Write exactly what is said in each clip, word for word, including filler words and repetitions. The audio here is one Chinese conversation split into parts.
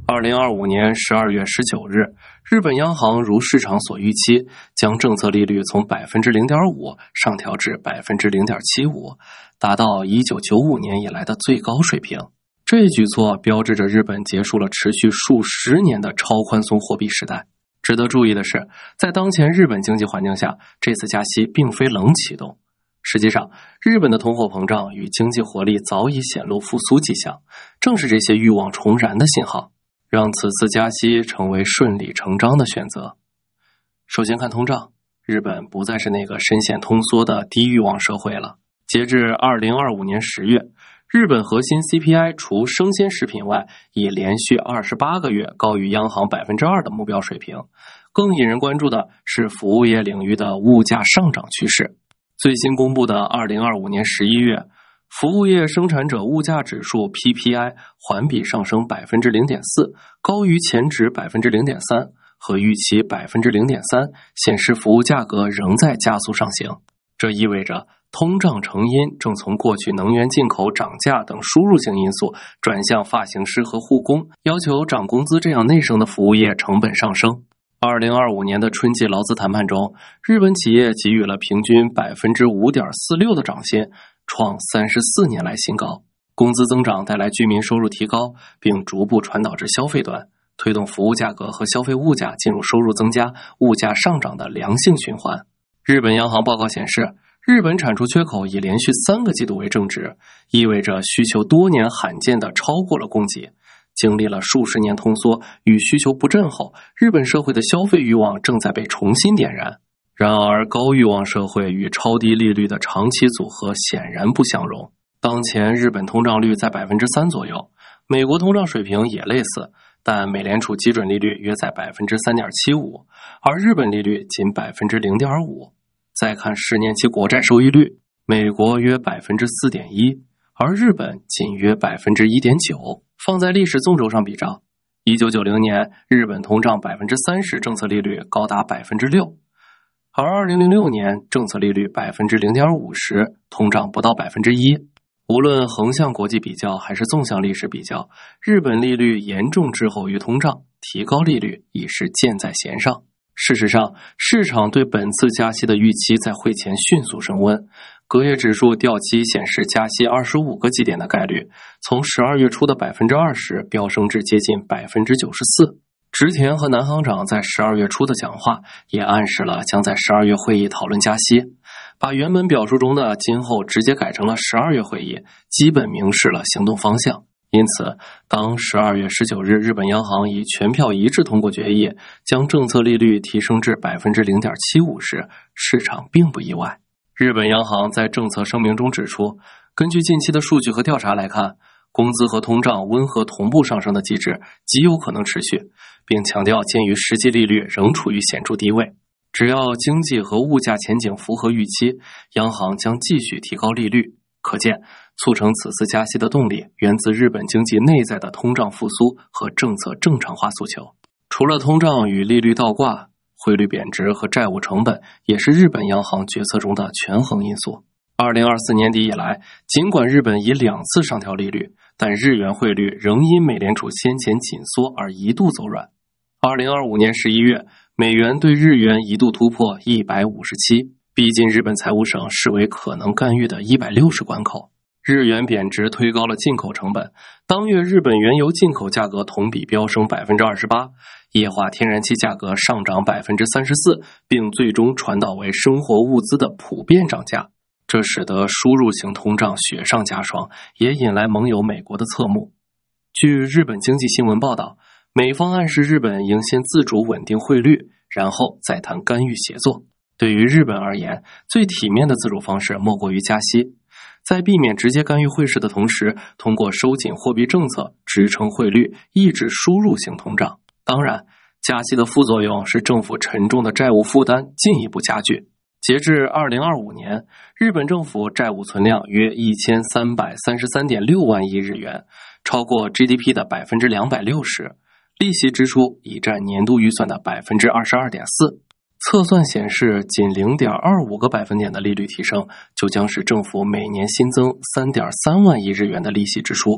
二零二五年十二月十九日，日本央行如市场所预期，将政策利率从 百分之零点五 上调至 百分之零点七五， 达到一九九五年以来的最高水平。这一举措标志着日本结束了持续数十年的超宽松货币时代。值得注意的是，在当前日本经济环境下，这次加息并非冷启动。实际上，日本的通货膨胀与经济活力早已显露复苏迹象，正是这些欲望重燃的信号，让此次加息成为顺理成章的选择。首先看通胀，日本不再是那个深陷通缩的低欲望社会了。截至二零二五年十月，日本核心 C P I 除生鲜食品外，已连续二十八个月高于央行 百分之二 的目标水平。更引人关注的是服务业领域的物价上涨趋势。最新公布的二零二五年十一月，服务业生产者物价指数 P P I 环比上升 百分之零点四， 高于前值 百分之零点三 和预期 百分之零点三， 显示服务价格仍在加速上行。这意味着通胀成因正从过去能源进口涨价等输入性因素转向发型师和护工，要求涨工资这样内生的服务业成本上升。二零二五年的春季劳资谈判中，日本企业给予了平均 百分之五点四六 的涨薪，创三十四年来新高。工资增长带来居民收入提高，并逐步传导至消费端，推动服务价格和消费物价进入收入增加、物价上涨的良性循环。日本央行报告显示，日本产出缺口已连续三个季度为正值，意味着需求多年罕见的超过了供给。经历了数十年通缩与需求不振后，日本社会的消费欲望正在被重新点燃。然而，高欲望社会与超低利率的长期组合显然不相容。当前日本通胀率在 百分之三 左右，美国通胀水平也类似，但美联储基准利率约在 百分之三点七五， 而日本利率仅 百分之零点五。 再看十年期国债收益率，美国约 百分之四点一， 而日本仅约 百分之一点九。 放在历史纵轴上比照，一九九零年日本通胀 百分之三十 政策利率高达 百分之六， 而二零零六年政策利率 百分之零点五 时，通胀不到 百分之一。 无论横向国际比较还是纵向历史比较，日本利率严重滞后于通胀，提高利率已是箭在弦上。事实上，市场对本次加息的预期在会前迅速升温，隔夜指数掉期显示加息二十五个基点的概率，从十二月初的 百分之二十 飙升至接近 百分之九十四。 植田和南行长在十二月初的讲话也暗示了将在十二月会议讨论加息，把原本表述中的今后直接改成了十二月会议，基本明示了行动方向。因此，当十二月十九日日本央行以全票一致通过决议，将政策利率提升至 百分之零点七五 时，市场并不意外。日本央行在政策声明中指出，根据近期的数据和调查来看，工资和通胀温和同步上升的机制极有可能持续，并强调鉴于实际利率仍处于显著低位，只要经济和物价前景符合预期，央行将继续提高利率。可见，促成此次加息的动力源自日本经济内在的通胀复苏和政策正常化诉求。除了通胀与利率倒挂，汇率贬值和债务成本也是日本央行决策中的权衡因素。二零二四年底以来，尽管日本已两次上调利率，但日元汇率仍因美联储先前紧缩而一度走软。二零二五年十一月，美元对日元一度突破一百五十七，逼近日本财务省视为可能干预的一百六十关口。日元贬值推高了进口成本，当月日本原油进口价格同比飙升 百分之二十八， 液化天然气价格上涨 百分之三十四， 并最终传导为生活物资的普遍涨价。这使得输入型通胀雪上加霜，也引来盟友美国的侧目。据日本经济新闻报道，美方暗示日本应先自主稳定汇率，然后再谈干预协作。对于日本而言，最体面的自主方式莫过于加息，在避免直接干预汇市的同时，通过收紧货币政策支撑汇率，抑制输入型通胀。当然，加息的副作用是政府沉重的债务负担进一步加剧。截至二零二五年，日本政府债务存量约一千三百三十三点六万亿日元，超过 G D P 的 百分之两百六十， 利息支出已占年度预算的 百分之二十二点四。测算显示，仅 零点二五 个百分点的利率提升，就将使政府每年新增 三点三万亿日元的利息支出。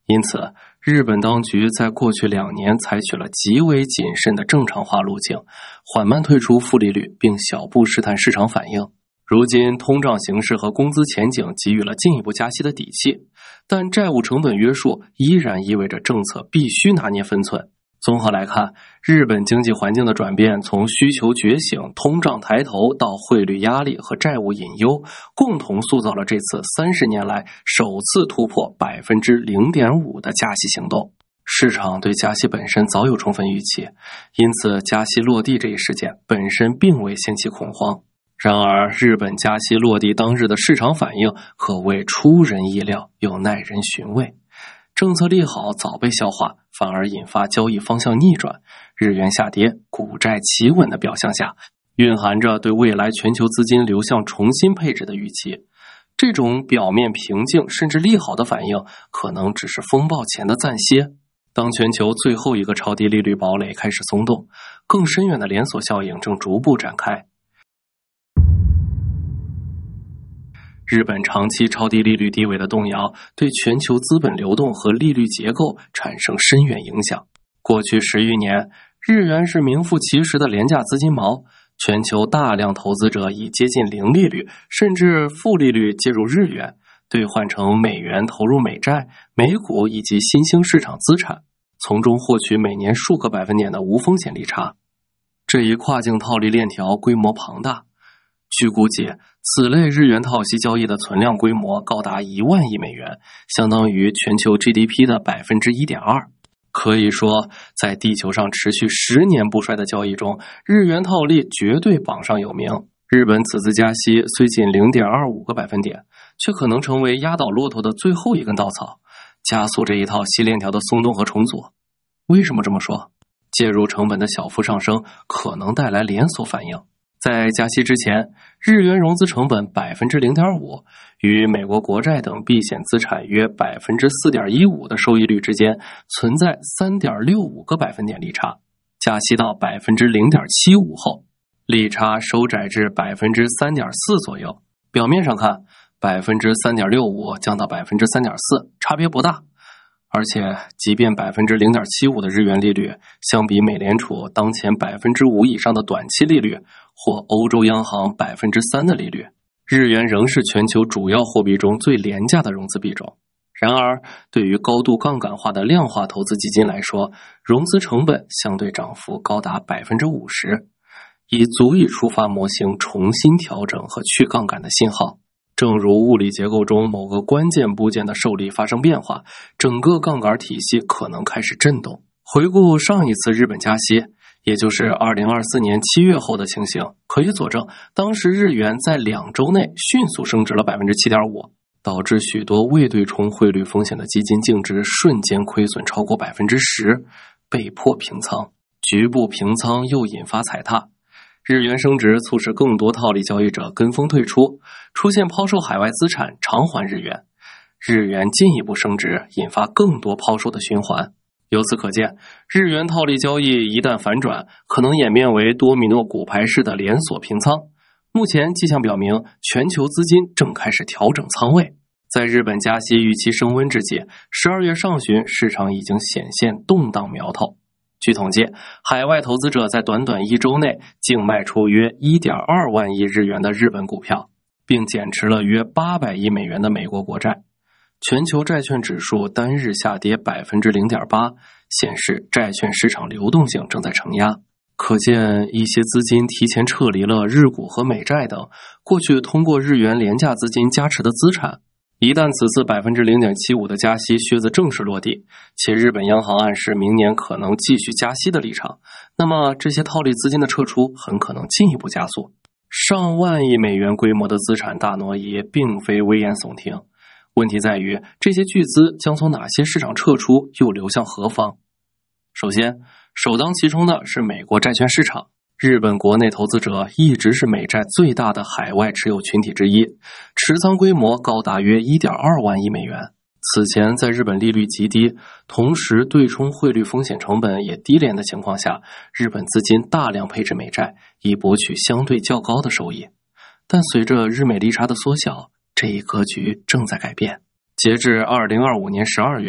因此，日本当局在过去两年采取了极为谨慎的正常化路径，缓慢退出负利率，并小步试探市场反应。如今，通胀形势和工资前景给予了进一步加息的底气，但债务成本约束依然意味着政策必须拿捏分寸。综合来看，日本经济环境的转变，从需求觉醒、通胀抬头到汇率压力和债务隐忧，共同塑造了这次三十年来首次突破 百分之零点五 的加息行动。市场对加息本身早有充分预期，因此加息落地这一事件本身并未掀起恐慌。然而，日本加息落地当日的市场反应可谓出人意料又耐人寻味。政策利好早被消化，反而引发交易方向逆转，日元下跌，股债企稳的表象下，蕴含着对未来全球资金流向重新配置的预期。这种表面平静甚至利好的反应，可能只是风暴前的暂歇。当全球最后一个超低利率堡垒开始松动，更深远的连锁效应正逐步展开。日本长期超低利率地位的动摇，对全球资本流动和利率结构产生深远影响。过去十余年，日元是名副其实的廉价资金锚，全球大量投资者以接近零利率甚至负利率介入日元，兑换成美元投入美债、美股以及新兴市场资产，从中获取每年数个百分点的无风险利差。这一跨境套利链条规模庞大，据估计，此类日元套息交易的存量规模高达一万亿美元，相当于全球 G D P 的 百分之一点二。可以说，在地球上持续十年不衰的交易中，日元套利绝对榜上有名。日本此次加息虽仅 零点二五 个百分点，却可能成为压倒骆驼的最后一根稻草，加速这一套息链条的松动和重组。为什么这么说？介入成本的小幅上升可能带来连锁反应。在加息之前，日元融资成本 百分之零点五， 与美国国债等避险资产约 百分之四点一五 的收益率之间存在 三点六五 个百分点利差。加息到 百分之零点七五 后，利差收窄至 百分之三点四 左右。表面上看， 百分之三点六五 降到 百分之三点四， 差别不大。而且，即便 百分之零点七五 的日元利率，相比美联储当前 百分之五 以上的短期利率，或欧洲央行 百分之三 的利率，日元仍是全球主要货币中最廉价的融资币种。然而，对于高度杠杆化的量化投资基金来说，融资成本相对涨幅高达 百分之五十， 已足以触发模型重新调整和去杠杆的信号。正如物理结构中某个关键部件的受力发生变化，整个杠杆体系可能开始震动。回顾上一次日本加息，也就是二零二四年七月后的情形，可以佐证当时日元在两周内迅速升值了 百分之七点五， 导致许多未对冲汇率风险的基金净值瞬间亏损超过 百分之十， 被迫平仓。局部平仓又引发踩踏，日元升值促使更多套利交易者跟风退出，出现抛售海外资产偿还日元，日元进一步升值，引发更多抛售的循环。由此可见，日元套利交易一旦反转，可能演变为多米诺骨牌式的连锁平仓。目前迹象表明，全球资金正开始调整仓位。在日本加息预期升温之际，十二月上旬市场已经显现动荡苗头。据统计，海外投资者在短短一周内净卖出约 一点二万亿日元的日本股票，并减持了约八百亿美元的美国国债。全球债券指数单日下跌 百分之零点八， 显示债券市场流动性正在承压。可见一些资金提前撤离了日股和美债等过去通过日元廉价资金加持的资产。一旦此次 百分之零点七五 的加息靴子正式落地，且日本央行暗示明年可能继续加息的立场，那么这些套利资金的撤出很可能进一步加速。上万亿美元规模的资产大挪移并非危言耸听，问题在于这些巨资将从哪些市场撤出，又流向何方？首先，首当其冲的是美国债券市场。日本国内投资者一直是美债最大的海外持有群体之一，持仓规模高达约 一点二万亿美元。此前在日本利率极低，同时对冲汇率风险成本也低廉的情况下，日本资金大量配置美债，以博取相对较高的收益。但随着日美利差的缩小，这一格局正在改变。截至二零二五年十二月，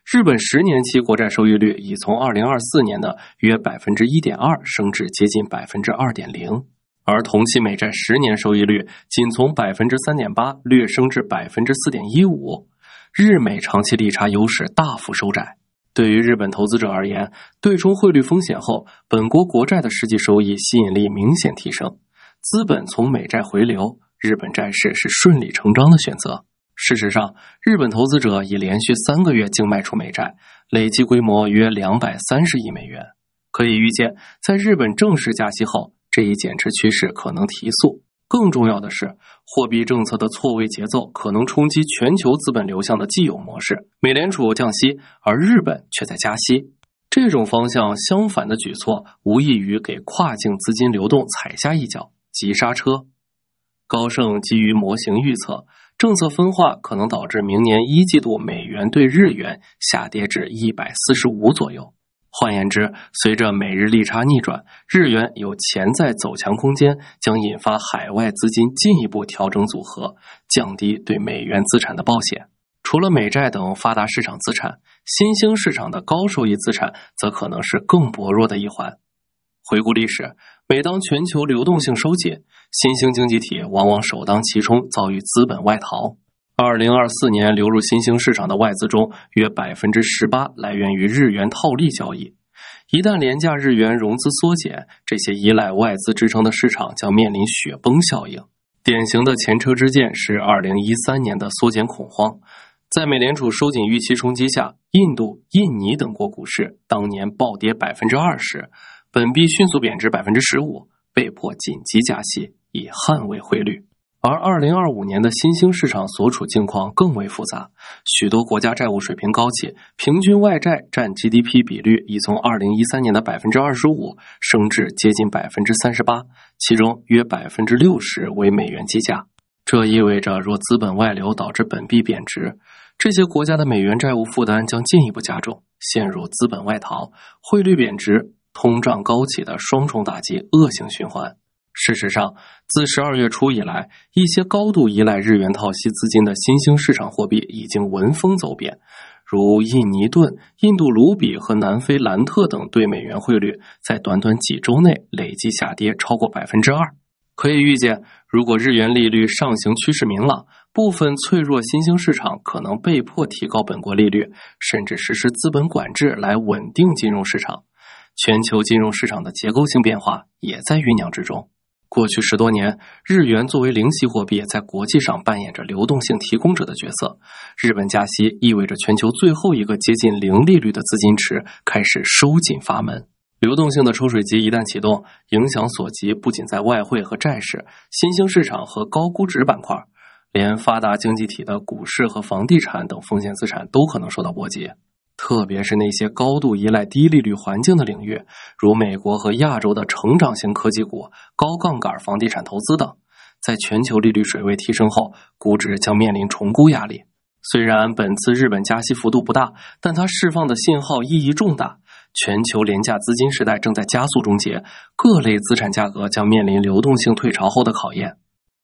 日本十年期国债收益率已从二零二四年的约 百分之一点二 升至接近 百分之二点零， 而同期美债十年收益率仅从 百分之三点八 略升至 百分之四点一五， 日美长期利差优势大幅收窄。对于日本投资者而言，对冲汇率风险后，本国国债的实际收益吸引力明显提升，资本从美债回流，日本债市是顺理成章的选择。事实上，日本投资者已连续三个月净卖出美债，累计规模约两百三十亿美元。可以预见，在日本正式加息后，这一减持趋势可能提速。更重要的是，货币政策的错位节奏可能冲击全球资本流向的既有模式。美联储降息，而日本却在加息。这种方向相反的举措，无异于给跨境资金流动踩下一脚，急刹车。高盛基于模型预测，政策分化可能导致明年一季度美元对日元下跌至一百四十五左右。换言之，随着美日利差逆转，日元有潜在走强空间，将引发海外资金进一步调整组合，降低对美元资产的暴险。除了美债等发达市场资产，新兴市场的高收益资产则可能是更薄弱的一环。回顾历史，每当全球流动性收紧，新兴经济体往往首当其冲遭遇资本外逃。二零二四年流入新兴市场的外资中，约 百分之十八 来源于日元套利交易。一旦廉价日元融资缩减，这些依赖外资支撑的市场将面临雪崩效应。典型的前车之鉴是二零一三年的缩减恐慌。在美联储收紧预期冲击下，印度、印尼等国股市当年暴跌 百分之二十， 本币迅速贬值 百分之十五， 被迫紧急加息，以捍卫汇率。而二零二五年的新兴市场所处境况更为复杂，许多国家债务水平高企，平均外债占 G D P 比率已从二零一三年的 百分之二十五 升至接近 百分之三十八， 其中约 百分之六十 为美元计价。这意味着若资本外流导致本币贬值，这些国家的美元债务负担将进一步加重，陷入资本外逃、汇率贬值、通胀高企的双重打击恶性循环。事实上，自十二月初以来，一些高度依赖日元套息资金的新兴市场货币已经闻风走贬，如印尼盾、印度卢比和南非兰特等对美元汇率在短短几周内累计下跌超过 百分之二。 可以预见，如果日元利率上行趋势明朗，部分脆弱新兴市场可能被迫提高本国利率，甚至实施资本管制来稳定金融市场。全球金融市场的结构性变化也在酝酿之中。过去十多年，日元作为零息货币在国际上扮演着流动性提供者的角色。日本加息意味着全球最后一个接近零利率的资金池开始收紧阀门。流动性的抽水机一旦启动，影响所及不仅在外汇和债市、新兴市场和高估值板块，连发达经济体的股市和房地产等风险资产都可能受到波及。特别是那些高度依赖低利率环境的领域，如美国和亚洲的成长型科技股、高杠杆房地产投资等，在全球利率水位提升后，估值将面临重估压力。虽然本次日本加息幅度不大，但它释放的信号意义重大。全球廉价资金时代正在加速终结，各类资产价格将面临流动性退潮后的考验。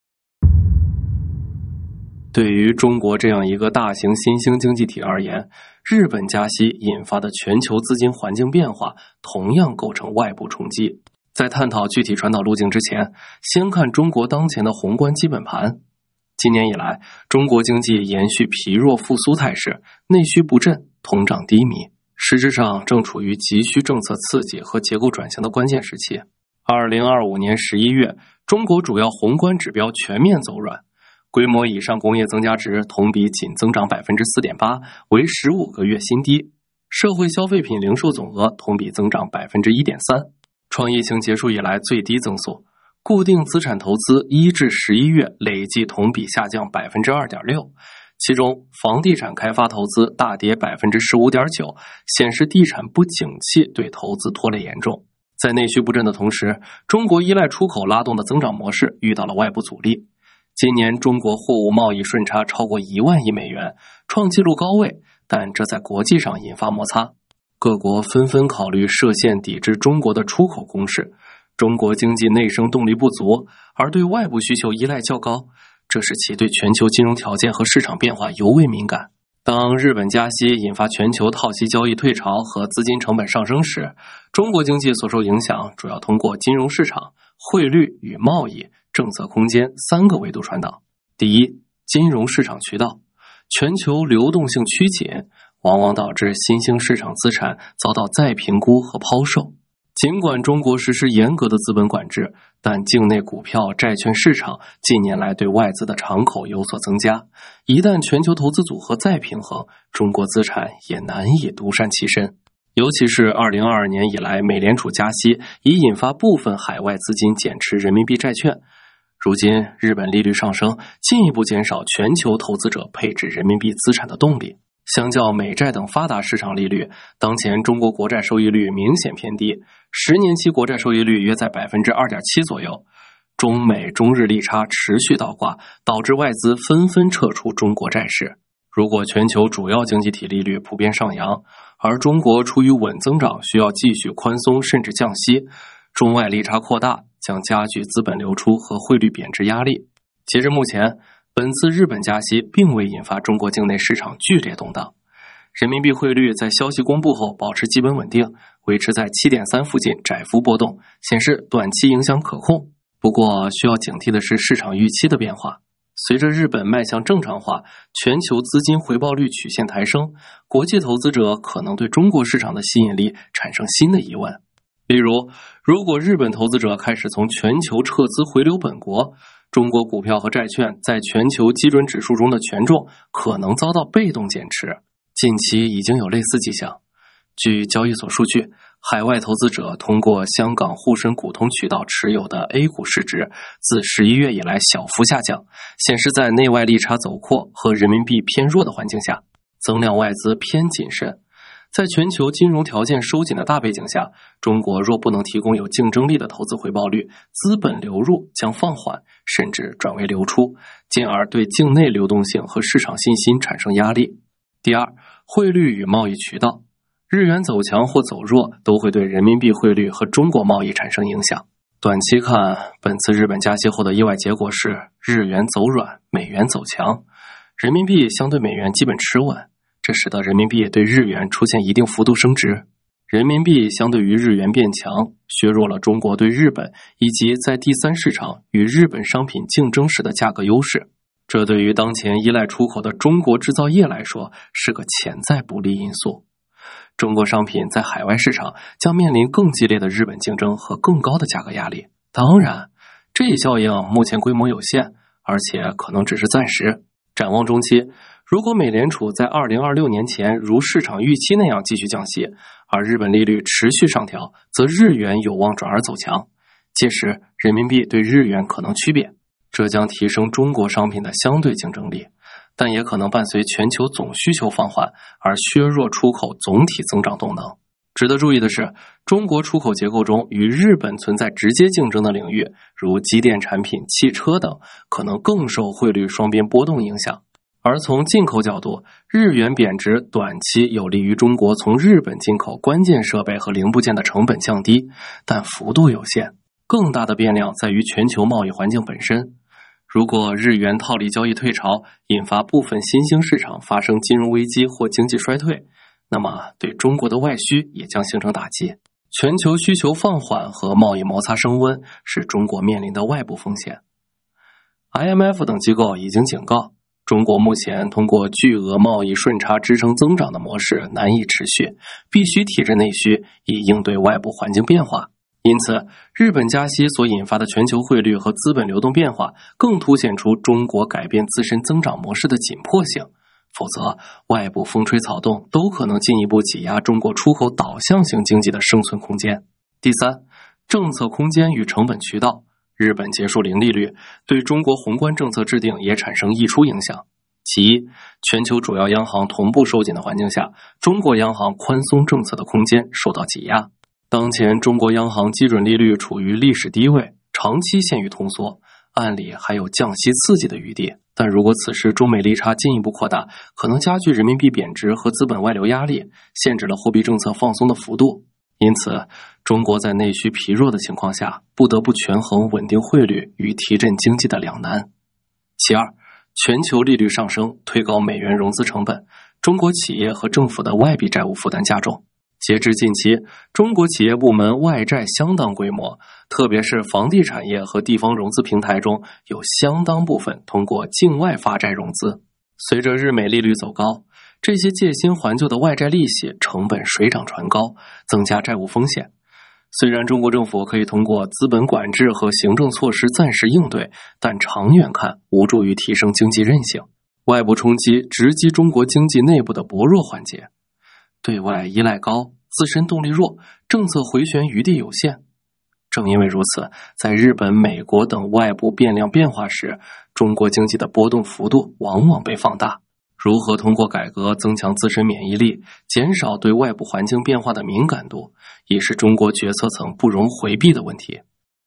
对于中国这样一个大型新兴经济体而言，日本加息引发的全球资金环境变化同样构成外部冲击。在探讨具体传导路径之前，先看中国当前的宏观基本盘。今年以来，中国经济延续疲弱复苏态势，内需不振，通胀低迷，实质上正处于急需政策刺激和结构转型的关键时期。二零二五年十一月，中国主要宏观指标全面走软，规模以上工业增加值同比仅增长 百分之四点八， 为十五个月新低。社会消费品零售总额同比增长 百分之一点三， 创疫情结束以来最低增速。固定资产投资一至十一月累计同比下降 百分之二点六， 其中房地产开发投资大跌 百分之十五点九， 显示地产不景气对投资拖累严重。在内需不振的同时，中国依赖出口拉动的增长模式遇到了外部阻力。今年中国货物贸易顺差超过一万亿美元，创纪录高位，但这在国际上引发摩擦。各国纷纷考虑设限抵制中国的出口攻势，中国经济内生动力不足，而对外部需求依赖较高，这使其对全球金融条件和市场变化尤为敏感。 当日本加息引发全球套息交易退潮和资金成本上升时，中国经济所受影响主要通过金融市场、汇率与贸易、政策空间三个维度传导。第一，金融市场渠道，全球流动性趋紧，往往导致新兴市场资产遭到再评估和抛售。尽管中国实施严格的资本管制，但境内股票、债券市场近年来对外资的敞口有所增加。一旦全球投资组合再平衡，中国资产也难以独善其身。尤其是二零二二年以来，美联储加息已引发部分海外资金减持人民币债券。如今日本利率上升，进一步减少全球投资者配置人民币资产的动力。相较美债等发达市场利率，当前中国国债收益率明显偏低，十年期国债收益率约在 百分之二点七 左右。中美中日利差持续倒挂，导致外资纷纷撤出中国债市。如果全球主要经济体利率普遍上扬，而中国出于稳增长需要继续宽松甚至降息，中外利差扩大将加剧资本流出和汇率贬值压力。截至目前，本次日本加息并未引发中国境内市场剧烈动荡，人民币汇率在消息公布后保持基本稳定，维持在 七点三 附近窄幅波动，显示短期影响可控。不过需要警惕的是市场预期的变化。随着日本迈向正常化，全球资金回报率曲线抬升，国际投资者可能对中国市场的吸引力产生新的疑问。例如，如果日本投资者开始从全球撤资回流本国，中国股票和债券在全球基准指数中的权重可能遭到被动减持。近期已经有类似迹象。据交易所数据，海外投资者通过香港沪深股通渠道持有的 A 股市值自十一月以来小幅下降，显示在内外利差走扩和人民币偏弱的环境下，增量外资偏谨慎。在全球金融条件收紧的大背景下，中国若不能提供有竞争力的投资回报率，资本流入将放缓，甚至转为流出，进而对境内流动性和市场信心产生压力。第二，汇率与贸易渠道，日元走强或走弱都会对人民币汇率和中国贸易产生影响。短期看，本次日本加息后的意外结果是日元走软，美元走强，人民币相对美元基本持稳。这使得人民币对日元出现一定幅度升值，人民币相对于日元变强，削弱了中国对日本以及在第三市场与日本商品竞争时的价格优势。这对于当前依赖出口的中国制造业来说是个潜在不利因素。中国商品在海外市场将面临更激烈的日本竞争和更高的价格压力。当然，这一效应目前规模有限，而且可能只是暂时。展望中期，如果美联储在二零二六年前如市场预期那样继续降息，而日本利率持续上调，则日元有望转而走强，届时人民币对日元可能区别，这将提升中国商品的相对竞争力，但也可能伴随全球总需求放缓而削弱出口总体增长动能。值得注意的是，中国出口结构中与日本存在直接竞争的领域，如机电产品、汽车等，可能更受汇率双边波动影响。而从进口角度，日元贬值短期有利于中国从日本进口关键设备和零部件的成本降低，但幅度有限。更大的变量在于全球贸易环境本身。如果日元套利交易退潮，引发部分新兴市场发生金融危机或经济衰退，那么对中国的外需也将形成打击。全球需求放缓和贸易摩擦升温是中国面临的外部风险。I M F 等机构已经警告，中国目前通过巨额贸易顺差支撑增长的模式难以持续，必须体制内需以应对外部环境变化。因此，日本加息所引发的全球汇率和资本流动变化，更凸显出中国改变自身增长模式的紧迫性。否则，外部风吹草动都可能进一步挤压中国出口导向型经济的生存空间。第三，政策空间与成本渠道。日本结束零利率，对中国宏观政策制定也产生溢出影响。其一，全球主要央行同步收紧的环境下，中国央行宽松政策的空间受到挤压。当前中国央行基准利率处于历史低位，长期陷于通缩，按理还有降息刺激的余地，但如果此时中美利差进一步扩大，可能加剧人民币贬值和资本外流压力，限制了货币政策放松的幅度。因此，中国在内需疲弱的情况下，不得不权衡稳定汇率与提振经济的两难。其二，全球利率上升推高美元融资成本， 中国企业和政府的外币债务负担加重。截至近期，中国企业部门外债相当规模，特别是房地产业和地方融资平台中有相当部分通过境外发债融资。随着日美利率走高，这些借新还旧的外债利息成本水涨船高，增加债务风险。虽然中国政府可以通过资本管制和行政措施暂时应对，但长远看无助于提升经济韧性。外部冲击直击中国经济内部的薄弱环节，对外依赖高，自身动力弱，政策回旋余地有限。正因为如此，在日本、美国等外部变量变化时，中国经济的波动幅度往往被放大。如何通过改革增强自身免疫力，减少对外部环境变化的敏感度，也是中国决策层不容回避的问题。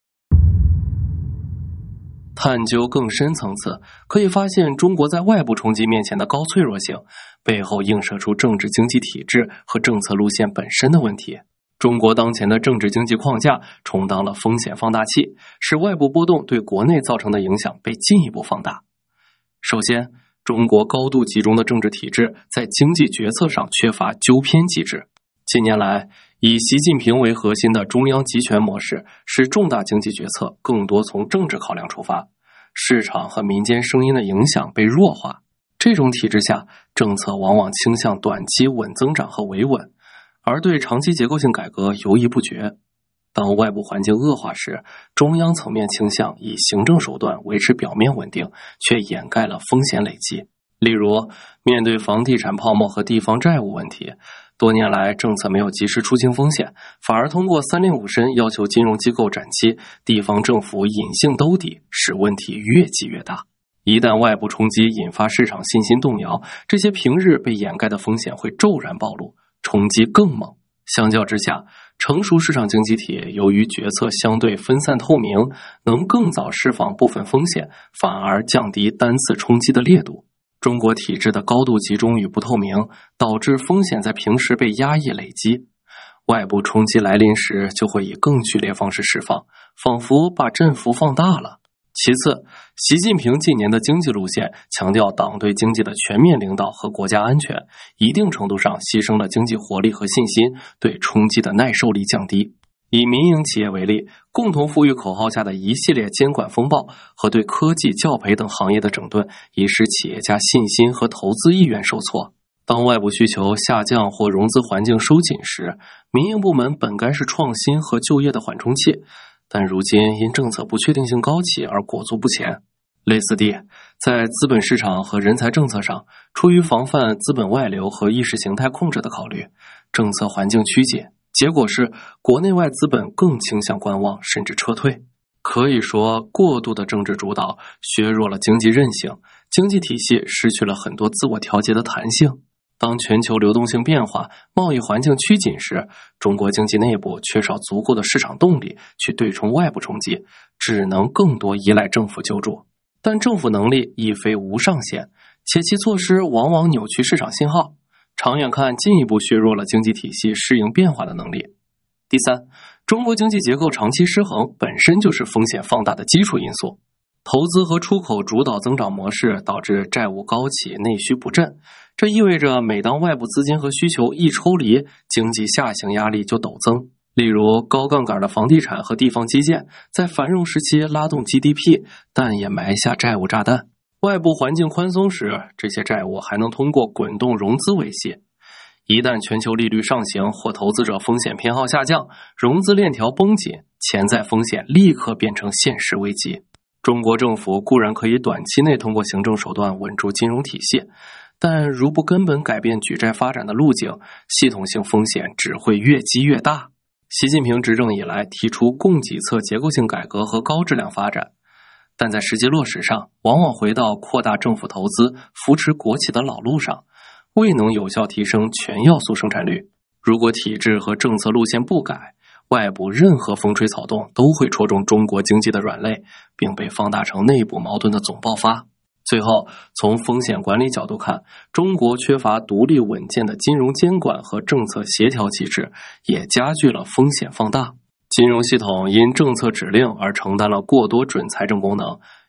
探究更深层次，可以发现中国在外部冲击面前的高脆弱性，背后映射出政治经济体制和政策路线本身的问题。中国当前的政治经济框架充当了风险放大器，使外部波动对国内造成的影响被进一步放大。首先，中国高度集中的政治体制在经济决策上缺乏纠偏机制。近年来，以习近平为核心的中央集权模式，使重大经济决策更多从政治考量出发，市场和民间声音的影响被弱化。这种体制下，政策往往倾向短期稳增长和维稳，而对长期结构性改革犹豫不决。当外部环境恶化时，中央层面倾向以行政手段维持表面稳定，却掩盖了风险累积。例如，面对房地产泡沫和地方债务问题，多年来政策没有及时出清风险，反而通过三令五申要求金融机构展期，地方政府隐性兜底，使问题越积越大。一旦外部冲击引发市场信心动摇，这些平日被掩盖的风险会骤然暴露，冲击更猛。相较之下，成熟市场经济体由于决策相对分散透明，能更早释放部分风险，反而降低单次冲击的烈度。中国体制的高度集中与不透明，导致风险在平时被压抑累积，外部冲击来临时就会以更剧烈方式释放，仿佛把振幅放大了。其次，习近平近年的经济路线强调党对经济的全面领导和国家安全，一定程度上牺牲了经济活力和信心，对冲击的耐受力降低。以民营企业为例，共同富裕口号下的一系列监管风暴和对科技、教培等行业的整顿，已使企业家信心和投资意愿受挫。当外部需求下降或融资环境收紧时，民营部门本该是创新和就业的缓冲器，但如今因政策不确定性高企而裹足不前。类似地，在资本市场和人才政策上，出于防范资本外流和意识形态控制的考虑，政策环境趋紧，结果是国内外资本更倾向观望甚至撤退。可以说，过度的政治主导削弱了经济韧性，经济体系失去了很多自我调节的弹性。当全球流动性变化，贸易环境趋紧时，中国经济内部缺少足够的市场动力去对冲外部冲击，只能更多依赖政府救助。但政府能力亦非无上限，且其措施往往扭曲市场信号，长远看进一步削弱了经济体系适应变化的能力。第三，中国经济结构长期失衡本身就是风险放大的基础因素。投资和出口主导增长模式导致债务高企，内需不振，这意味着每当外部资金和需求一抽离，经济下行压力就陡增。例如，高杠杆的房地产和地方基建在繁荣时期拉动 G D P， 但也埋下债务炸弹。外部环境宽松时，这些债务还能通过滚动融资维系。一旦全球利率上行或投资者风险偏好下降，融资链条绷紧，潜在风险立刻变成现实危机。中国政府固然可以短期内通过行政手段稳住金融体系，但如不根本改变举债发展的路径，系统性风险只会越积越大。习近平执政以来提出供给侧结构性改革和高质量发展，但在实际落实上，往往回到扩大政府投资、扶持国企的老路上，未能有效提升全要素生产率。如果体制和政策路线不改，外部任何风吹草动都会戳中中国经济的软肋，并被放大成内部矛盾的总爆发。最后，从风险管理角度看，中国缺乏独立稳健的金融监管和政策协调机制，也加剧了风险放大。金融系统因政策指令而承担了过多准财政功能，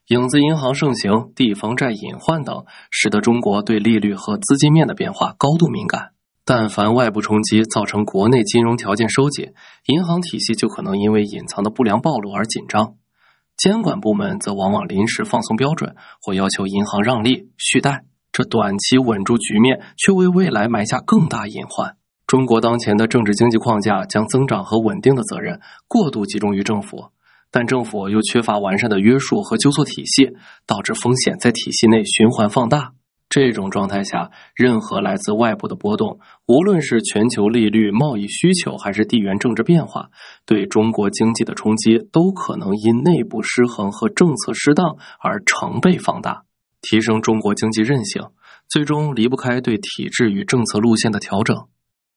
影子银行盛行、地方债隐患等，使得中国对利率和资金面的变化高度敏感。但凡外部冲击造成国内金融条件收紧，银行体系就可能因为隐藏的不良暴露而紧张。监管部门则往往临时放松标准，或要求银行让利、续贷，这短期稳住局面，却为未来埋下更大隐患。中国当前的政治经济框架将增长和稳定的责任过度集中于政府，但政府又缺乏完善的约束和纠错体系，导致风险在体系内循环放大。这种状态下，任何来自外部的波动，无论是全球利率、贸易需求还是地缘政治变化，对中国经济的冲击都可能因内部失衡和政策失当而成倍放大。提升中国经济韧性，最终离不开对体制与政策路线的调整。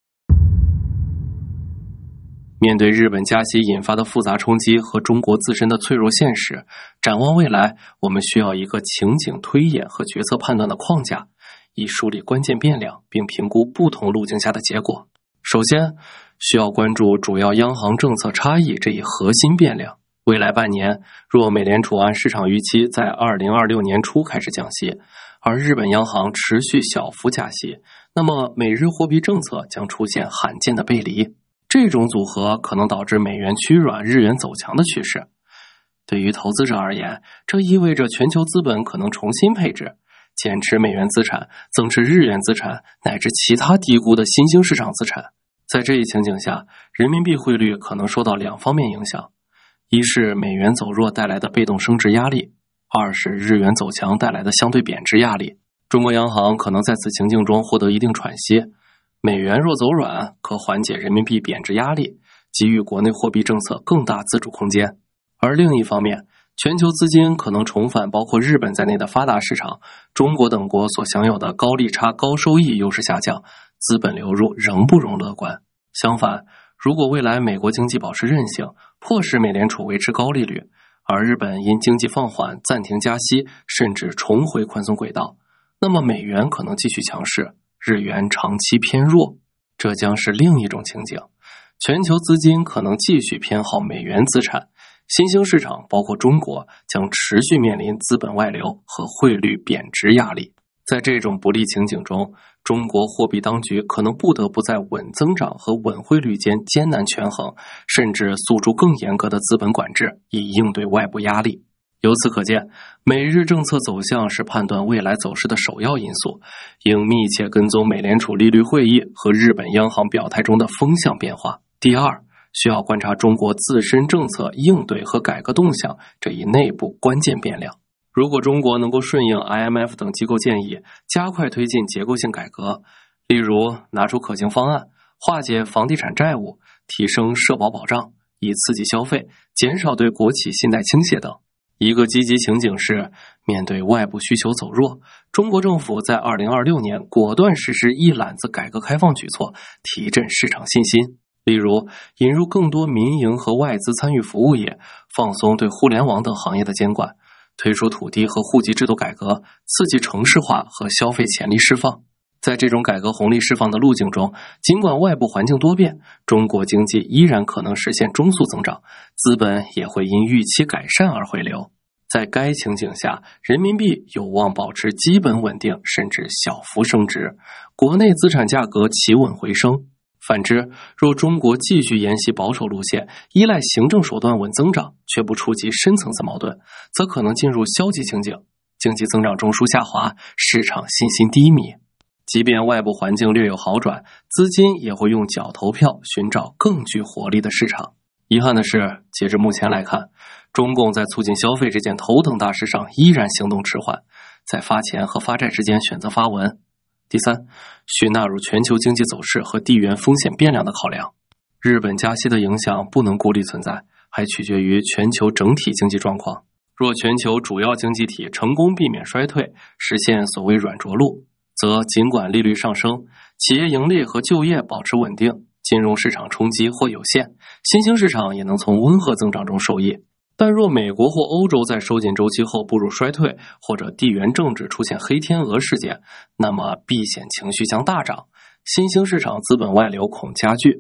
面对日本加息引发的复杂冲击和中国自身的脆弱现实，展望未来，我们需要一个情景推演和决策判断的框架，以梳理关键变量，并评估不同路径下的结果。首先，需要关注主要央行政策差异这一核心变量。未来半年，若美联储按市场预期在二零二六年初开始降息，而日本央行持续小幅加息，那么美日货币政策将出现罕见的背离。这种组合可能导致美元趋软、日元走强的趋势。对于投资者而言，这意味着全球资本可能重新配置，减持美元资产，增持日元资产，乃至其他低估的新兴市场资产。在这一情景下，人民币汇率可能受到两方面影响：一是美元走弱带来的被动升值压力，二是日元走强带来的相对贬值压力。中国央行可能在此情境中获得一定喘息。美元若走软，可缓解人民币贬值压力，给予国内货币政策更大自主空间。而另一方面，全球资金可能重返包括日本在内的发达市场，中国等国所享有的高利差、高收益优势下降，资本流入仍不容乐观。相反，如果未来美国经济保持韧性，迫使美联储维持高利率，而日本因经济放缓暂停加息，甚至重回宽松轨道，那么美元可能继续强势，日元长期偏弱，这将是另一种情景。全球资金可能继续偏好美元资产，新兴市场包括中国将持续面临资本外流和汇率贬值压力。在这种不利情景中，中国货币当局可能不得不在稳增长和稳汇率间艰难权衡，甚至诉诸更严格的资本管制，以应对外部压力。由此可见，美日政策走向是判断未来走势的首要因素，应密切跟踪美联储利率会议和日本央行表态中的风向变化。第二，需要观察中国自身政策应对和改革动向这一内部关键变量。如果中国能够顺应 I M F 等机构建议，加快推进结构性改革，例如拿出可行方案，化解房地产债务，提升社保保障，以刺激消费，减少对国企信贷倾斜等。一个积极情景是，面对外部需求走弱，中国政府在二零二六年果断实施一揽子改革开放举措，提振市场信心。例如，引入更多民营和外资参与服务业，放松对互联网等行业的监管，推出土地和户籍制度改革，刺激城市化和消费潜力释放。在这种改革红利释放的路径中，尽管外部环境多变，中国经济依然可能实现中速增长，资本也会因预期改善而回流。在该情景下，人民币有望保持基本稳定，甚至小幅升值，国内资产价格企稳回升。反之，若中国继续沿袭保守路线，依赖行政手段稳增长，却不触及深层次矛盾，则可能进入消极情景，经济增长中枢下滑，市场信心低迷。即便外部环境略有好转，资金也会用脚投票寻找更具活力的市场。遗憾的是，截至目前来看，中共在促进消费这件头等大事上依然行动迟缓，在发钱和发债之间选择发文。第三，需纳入全球经济走势和地缘风险变量的考量。日本加息的影响不能孤立存在，还取决于全球整体经济状况。若全球主要经济体成功避免衰退，实现所谓软着陆，则尽管利率上升，企业盈利和就业保持稳定，金融市场冲击或有限，新兴市场也能从温和增长中受益。但若美国或欧洲在收紧周期后步入衰退，或者地缘政治出现黑天鹅事件，那么避险情绪将大涨，新兴市场资本外流恐加剧。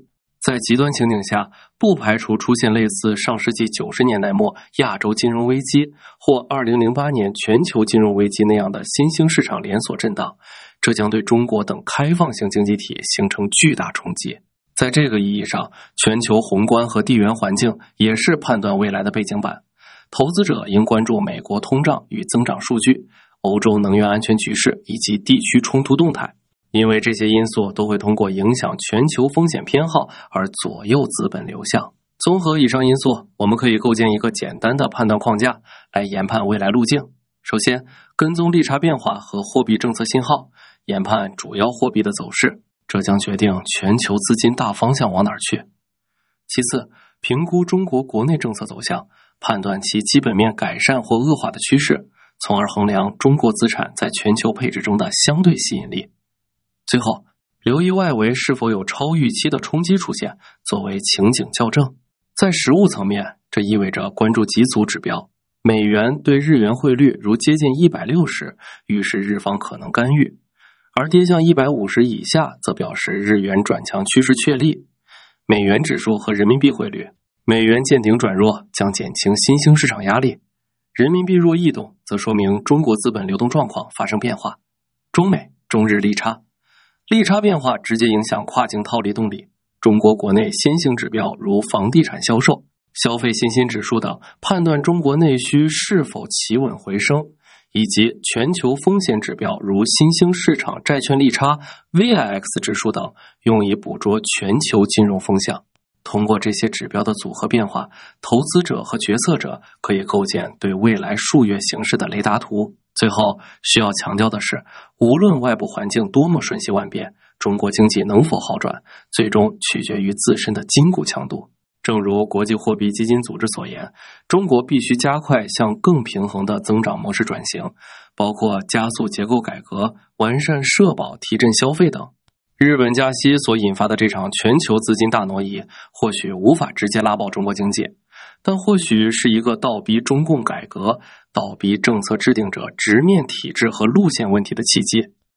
在极端情景下，不排除出现类似上世纪九十年代末亚洲金融危机或二零零八年全球金融危机那样的新兴市场连锁震荡，这将对中国等开放型经济体形成巨大冲击。在这个意义上，全球宏观和地缘环境也是判断未来的背景板。投资者应关注美国通胀与增长数据、欧洲能源安全局势以及地区冲突动态，因为这些因素都会通过影响全球风险偏好而左右资本流向。综合以上因素，我们可以构建一个简单的判断框架来研判未来路径。首先，跟踪利差变化和货币政策信号，研判主要货币的走势，这将决定全球资金大方向往哪儿去。其次，评估中国国内政策走向，判断其基本面改善或恶化的趋势，从而衡量中国资产在全球配置中的相对吸引力。最后，留意外围是否有超预期的冲击出现，作为情景校正。在实务层面，这意味着关注几组指标。美元对日元汇率如接近一百六十，预示日方可能干预，而跌向一百五十以下则表示日元转强趋势确立。美元指数和人民币汇率，美元见顶转弱将减轻新兴市场压力，人民币若异动则说明中国资本流动状况发生变化。中美、中日利差，利差变化直接影响跨境套利动力。中国国内先行指标如房地产销售、消费信心指数等，判断中国内需是否企稳回升，以及全球风险指标如新兴市场债券利差、V I X 指数等，用以捕捉全球金融风向。通过这些指标的组合变化，投资者和决策者可以构建对未来数月形势的雷达图。最后需要强调的是，无论外部环境多么瞬息万变，中国经济能否好转，最终取决于自身的筋骨强度。正如国际货币基金组织所言，中国必须加快向更平衡的增长模式转型，包括加速结构改革、完善社保、提振消费等。日本加息所引发的这场全球资金大挪移，或许无法直接拉爆中国经济，但或许是一个倒逼中共改革、倒逼政策制定者直面体制和路线问题的契机。